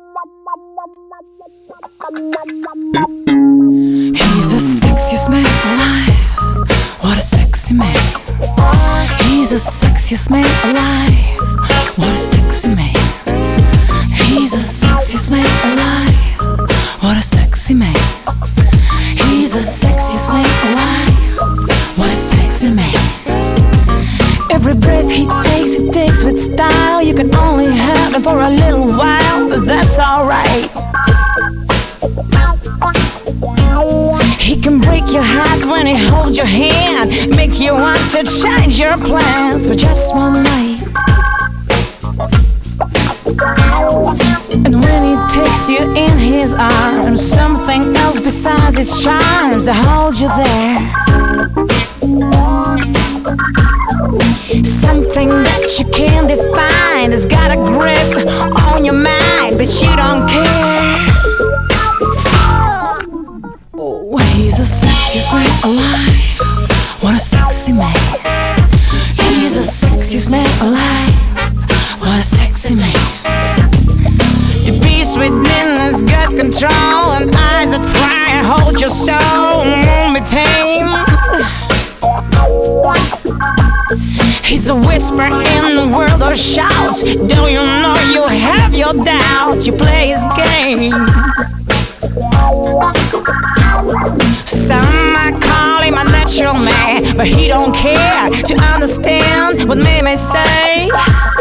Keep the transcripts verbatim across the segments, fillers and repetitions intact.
He's the sexiest man alive. What a sexy man. He's the sexiest man alive. What a sexy man. He's the sexiest man alive. What a sexy man. He's the sexiest man alive. What a sexy man. Every breath he takes, he takes with style. You can only have him for a little while, but that's alright. He can break your heart when he holds your hand, make you want to change your plans for just one night. And when he takes you in his arms, something else besides his charms that holds you there. Something that you can't define, has got a grip on your mind, but you don't care. Oh, he's the sexiest man alive. What a sexy man. He's the sexiest man alive. What a sexy man. The beast within has got control, and eyes that try and hold your soul won't be tamed. He's a whisper in the world of shouts. Don't you know you have your doubts? You play his game. Some might call him a natural man, but he don't care to understand what men may say.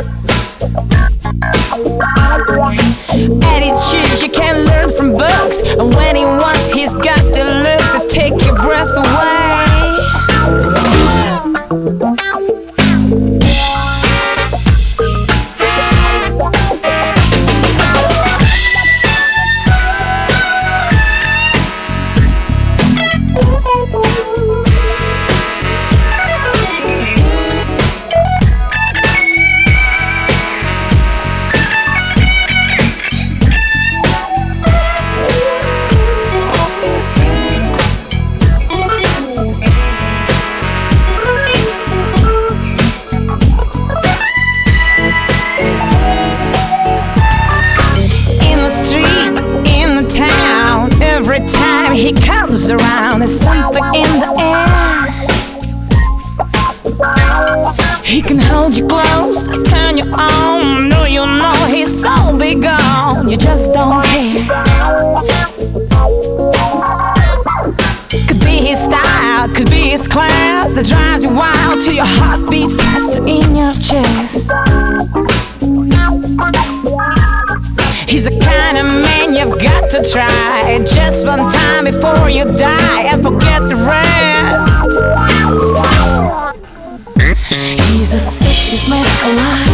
Attitudes you can learn from books, and when he wants, he's got the looks that take your breath away. Every time he comes around, there's something in the air. He can hold you close, turn you on. No, you know he's so big gone, you just don't care. Could be his style, could be his class, that drives you wild till your heart beats faster in your chest. He's the kind of man you've got to try just one time before you die and forget the rest. He's the sexiest man alive.